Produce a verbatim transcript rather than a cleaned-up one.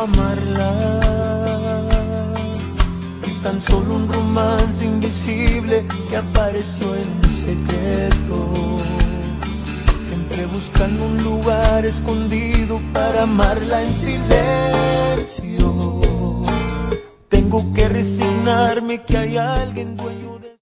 amarla. Tan solo un romance invisible que apareció en secreto, siempre buscando un lugar escondido para amarla en silencio. Tengo que resignarme que hay alguien dueño de